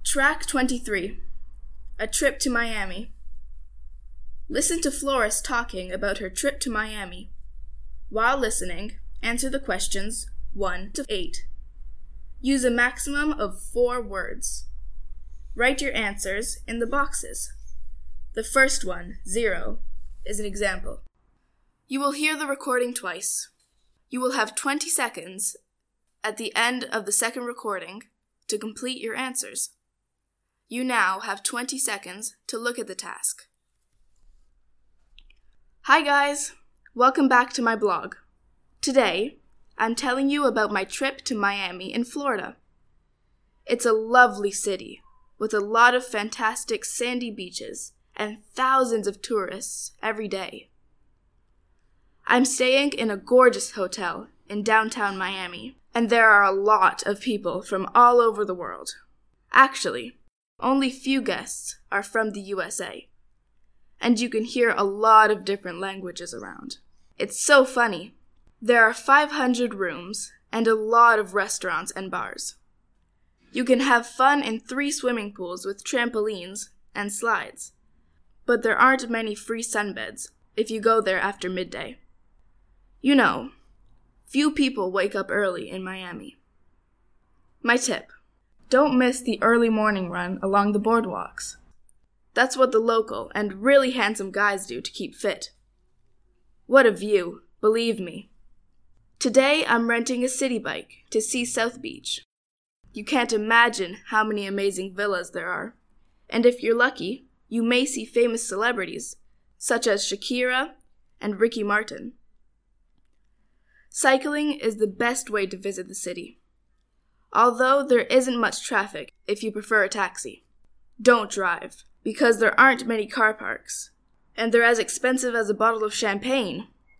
Track 23. A trip to Miami. Listen to Flores talking about her trip to Miami. While listening, answer the questions 1 to 8. Use a maximum of 4 words. Write your answers in the boxes. The first one, 0, is an example. You will hear the recording twice. You will have 20 seconds at the end of the second recording to complete your answers. You now have 20 seconds to look at the task. Hi guys! Welcome back to my blog. Today, I'm telling you about my trip to Miami in Florida. It's a lovely city with a lot of fantastic sandy beaches and thousands of tourists every day. I'm staying in a gorgeous hotel in downtown Miami, and there are a lot of people from all over the world. Actually, only few guests are from the USA, and you can hear a lot of different languages around. It's so funny. There are 500 rooms and a lot of restaurants and bars. You can have fun in 3 swimming pools with trampolines and slides, but there aren't many free sunbeds if you go there after midday. You know, few people wake up early in Miami. My tip: don't miss the early morning run along the boardwalks. That's what the local and really handsome guys do to keep fit. What a view, believe me. Today I'm renting a city bike to see South Beach. You can't imagine how many amazing villas there are. And if you're lucky, you may see famous celebrities, such as Shakira and Ricky Martin. Cycling is the best way to visit the city, although there isn't much traffic if you prefer a taxi. Don't drive, because there aren't many car parks, and they're as expensive as a bottle of champagne